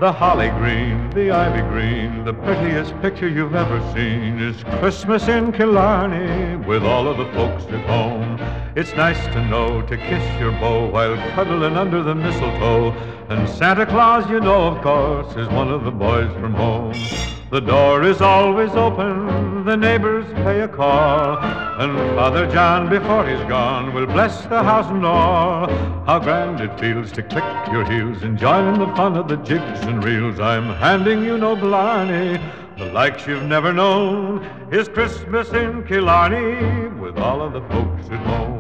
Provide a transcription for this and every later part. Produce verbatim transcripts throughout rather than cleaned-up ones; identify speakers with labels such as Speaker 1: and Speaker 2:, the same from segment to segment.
Speaker 1: The holly green, the ivy green, the prettiest picture you've ever seen is Christmas in Killarney with all of the folks at home. It's nice to know to kiss your beau while cuddling under the mistletoe. And Santa Claus, you know, of course, is one of the boys from home. The door is always open, the neighbors pay a call, and Father John, before he's gone, will bless the house and all. How grand it feels to click your heels and join in the fun of the jigs and reels. I'm handing you no blarney, the likes you've never known, is Christmas in Killarney with all of the folks at home.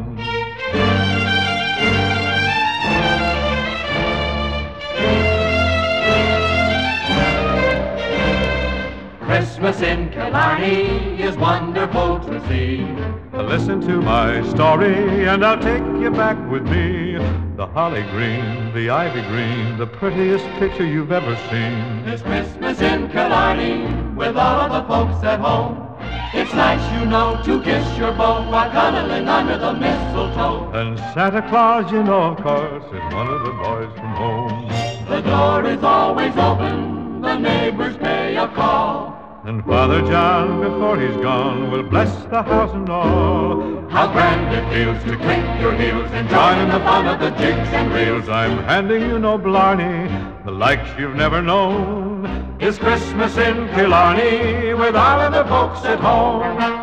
Speaker 2: Christmas in Killarney is wonderful to see.
Speaker 1: Listen to my story and I'll take you back with me. The holly green, the ivy green, the prettiest picture you've ever seen.
Speaker 2: It's Christmas in Killarney with all of the folks at home. It's nice, you know, to kiss your beau while cuddling under the mistletoe.
Speaker 1: And Santa Claus, you know, of course, is one of the boys from home.
Speaker 2: The door is always open, the neighbors pay a call,
Speaker 1: and Father John, before he's gone, will bless the house and all.
Speaker 2: How grand it feels to click your heels and join in the fun of the jigs and reels.
Speaker 1: I'm handing you no blarney, the likes you've never known, is Christmas in Killarney with all of the folks at home.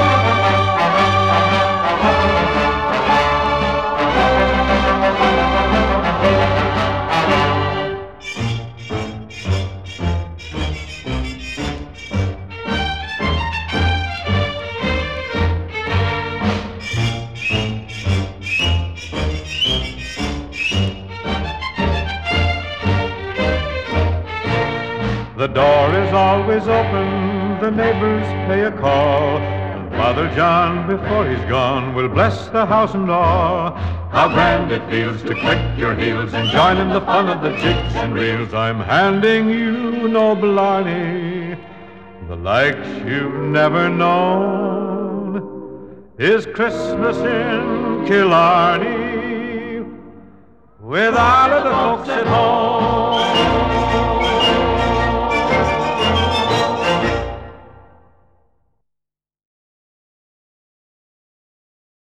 Speaker 1: The door is always open, the neighbors pay a call, and Father John, before he's gone, will bless the house and all. How grand it feels to click your heels and join in the fun of the jigs and reels. I'm handing you no blarney, the likes you've never known, is Christmas in Killarney with all of the folks at home.